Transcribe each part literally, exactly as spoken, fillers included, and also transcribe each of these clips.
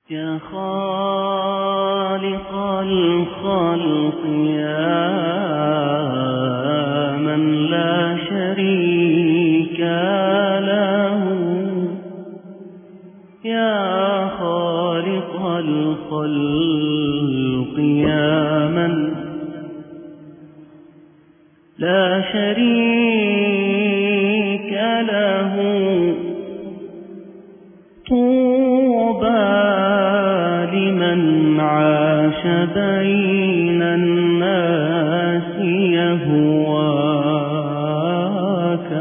يا خالق الخلق يا من لا شريك له، يا خالق الخلق يا من لا شريك له، طوبى لمن عاش بين الناس يهواك.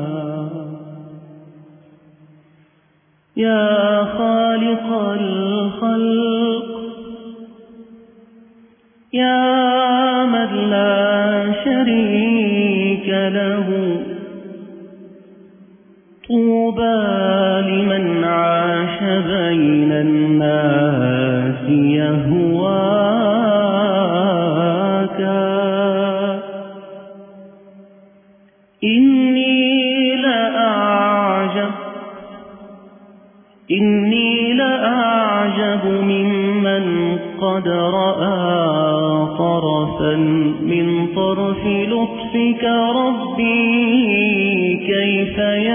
يا خالق الخلق يا من لا شريك له، طوبى لمن عاش بين الناس يهواك. إني لأعجب إني لأعجب ممن قد رأى طرفا من طرف لطفك ربي كيف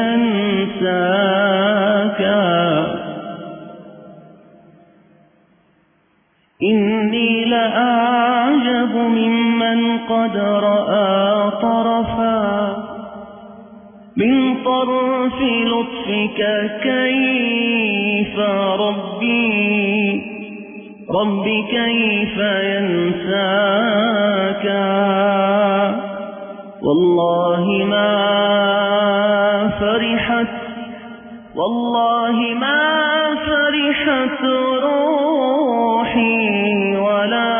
ينساك. إني لأعجب ممن قد رأى طرفا من طرف لطفك كيف ربي ربي كيف ينساك. والله ما فرحت والله ما فرحت روحي ولا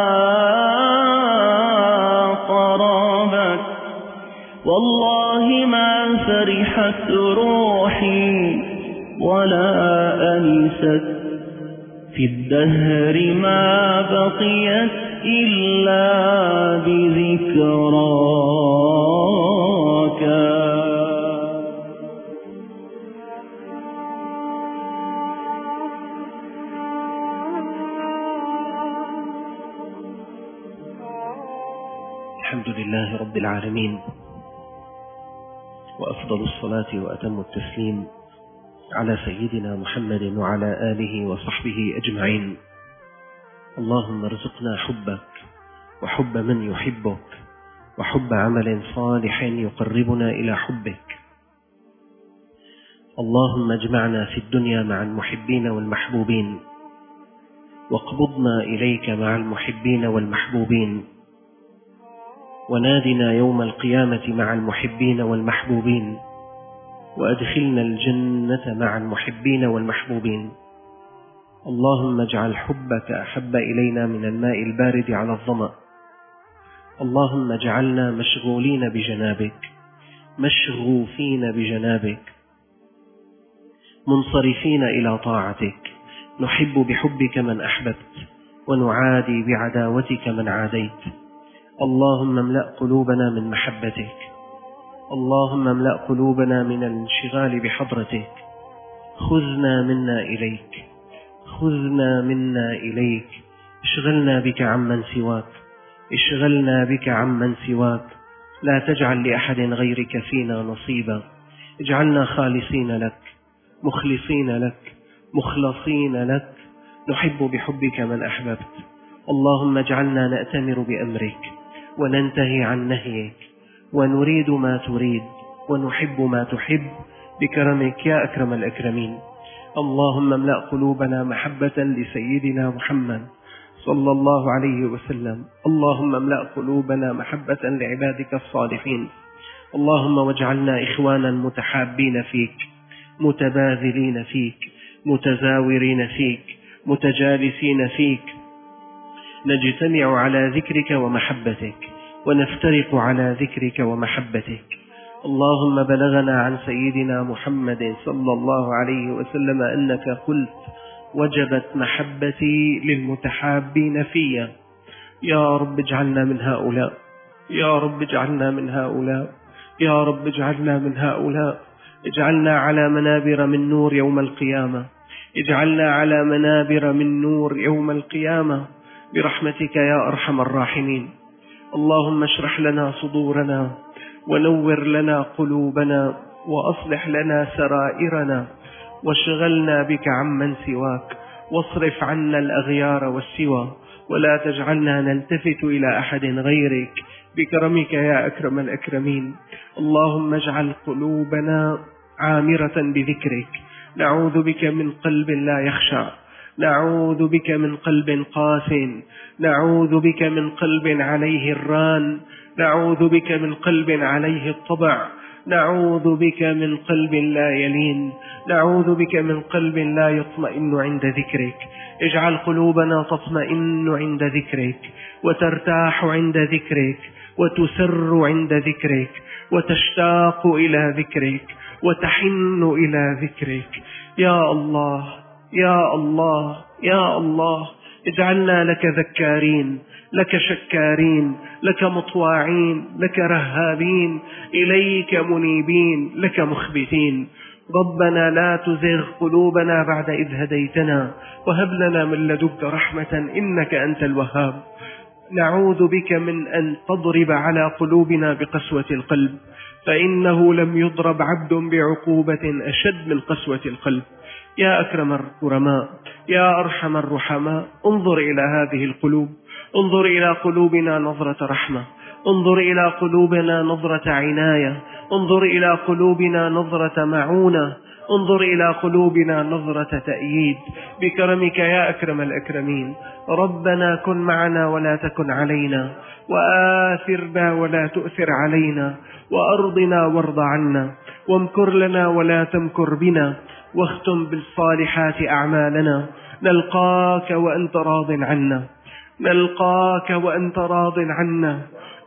طربت والله ما فرحت روحي ولا أنست في الدهر ما بقيت إلا بذكراك. الحمد لله رب العالمين، وأفضل الصلاة وأتم التسليم على سيدنا محمد وعلى آله وصحبه أجمعين. اللهم ارزقنا حبك وحب من يحبك وحب عمل صالح يقربنا إلى حبك. اللهم اجمعنا في الدنيا مع المحبين والمحبوبين، واقبضنا إليك مع المحبين والمحبوبين، ونادنا يوم القيامة مع المحبين والمحبوبين، وأدخلنا الجنة مع المحبين والمحبوبين. اللهم اجعل حبك أحب إلينا من الماء البارد على الظمأ. اللهم اجعلنا مشغولين بجنابك، مشغوفين بجنابك، منصرفين إلى طاعتك، نحب بحبك من أحببت ونعادي بعداوتك من عاديت. اللهم املأ قلوبنا من محبتك، اللهم املأ قلوبنا من الانشغال بحضرتك. خذنا منا إليك، خذنا منا إليك، اشغلنا بك عمن سواك، اشغلنا بك عمن سواك. لا تجعل لأحد غيرك فينا نصيبا. اجعلنا خالصين لك، مخلصين لك، مخلصين لك، نحب بحبك من أحببت. اللهم اجعلنا نأتمر بأمرك وننتهي عن نهيك، ونريد ما تريد ونحب ما تحب بكرمك يا أكرم الأكرمين. اللهم املأ قلوبنا محبة لسيدنا محمد صلى الله عليه وسلم. اللهم املأ قلوبنا محبة لعبادك الصالحين. اللهم واجعلنا إخوانا متحابين فيك، متباذلين فيك، متزاورين فيك، متجالسين فيك، نجتمع على ذكرك ومحبتك ونفترق على ذكرك ومحبتك. اللهم بلغنا عن سيدنا محمد صلى الله عليه وسلم أنك قلت: وجبت محبتي للمتحابين فيا. يا رب اجعلنا من هؤلاء، يا رب اجعلنا من هؤلاء، يا رب اجعلنا من هؤلاء. اجعلنا على منابر من نور يوم القيامة، اجعلنا على منابر من نور يوم القيامة برحمتك يا أرحم الراحمين. اللهم اشرح لنا صدورنا ونور لنا قلوبنا وأصلح لنا سرائرنا واشغلنا بك عمن سواك، واصرف عنا الأغيار والسوى، ولا تجعلنا نلتفت إلى أحد غيرك بكرمك يا أكرم الأكرمين. اللهم اجعل قلوبنا عامرة بذكرك، نعوذ بك من قلب لا يخشع، نعوذ بك من قلب قاس، نعوذ بك من قلب عليه الران، نعوذ بك من قلب عليه الطبع، نعوذ بك من قلب لا يلين، نعوذ بك من قلب لا يطمئن عند ذكرك. اجعل قلوبنا تطمئن عند ذكرك، وترتاح عند ذكرك، وتسر عند ذكرك، وتشتاق إلى ذكرك، وتحن إلى ذكرك. يا الله يا الله يا الله، اجعلنا لك ذكارين، لك شكارين، لك مطواعين، لك رهابين، إليك منيبين، لك مخبتين. ربنا لا تزغ قلوبنا بعد إذ هديتنا، وهب لنا من لدنك رحمة إنك أنت الوهاب. نعوذ بك من أن تضرب على قلوبنا بقسوة القلب، فإنه لم يضرب عبد بعقوبة أشد من قسوة القلب. يا أكرم الكرماء، يا أرحم الرحماء، انظر إلى هذه القلوب، انظر إلى قلوبنا نظرة رحمة، انظر إلى قلوبنا نظرة عناية، انظر إلى قلوبنا نظرة معونة، انظر إلى قلوبنا نظرة تأييد بكرمك يا أكرم الأكرمين. ربنا كن معنا ولا تكن علينا، وآثرنا ولا تؤثر علينا، وأرضنا وارض عنا، وامكر لنا ولا تمكر بنا، واختم بالصالحات أعمالنا. نلقاك وأنت راض عنا، نلقاك وأنت راض عنا،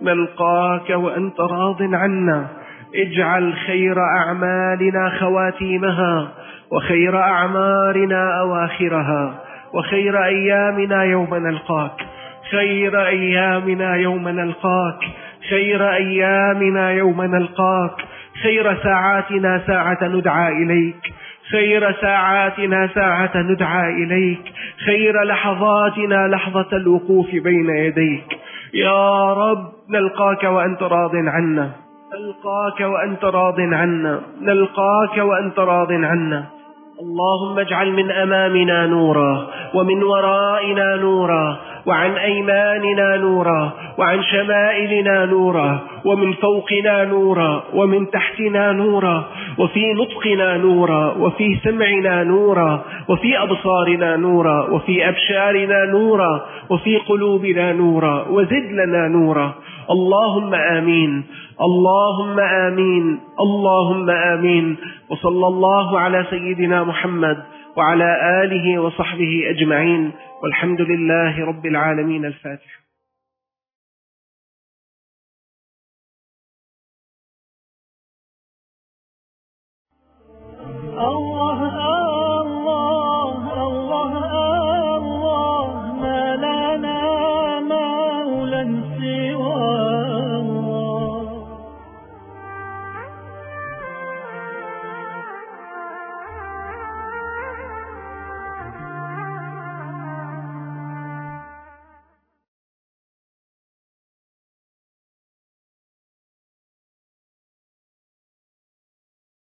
نلقاك وأنت راض عنا. اجعل خير أعمالنا خواتيمها، وخير أعمارنا أواخرها، وخير أيامنا يوم نلقاك، خير أيامنا يوم نلقاك، خير أيامنا يوم نلقاك، خير ساعاتنا ساعة ندعى إليك، خير ساعاتنا ساعة ندعى إليك، خير لحظاتنا لحظة الوقوف بين يديك. يا رب نلقاك وأنت راض عنا، نلقاك وأنت راض عنا، نلقاك وأنت راض عنا. اللهم اجعل من أمامنا نورا، ومن ورائنا نورا، وعن أيماننا نورا، وعن شمائلنا نورا، ومن فوقنا نورا، ومن تحتنا نورا، وفي نطقنا نورا، وفي سمعنا نورا، وفي أبصارنا نورا، وفي أبشارنا نورا، وفي قلوبنا نورا، وزد لنا نورا. اللهم آمين، اللهم آمين، اللهم آمين. وصلى الله على سيدنا محمد وعلى آله وصحبه أجمعين، والحمد لله رب العالمين. الفاتحة.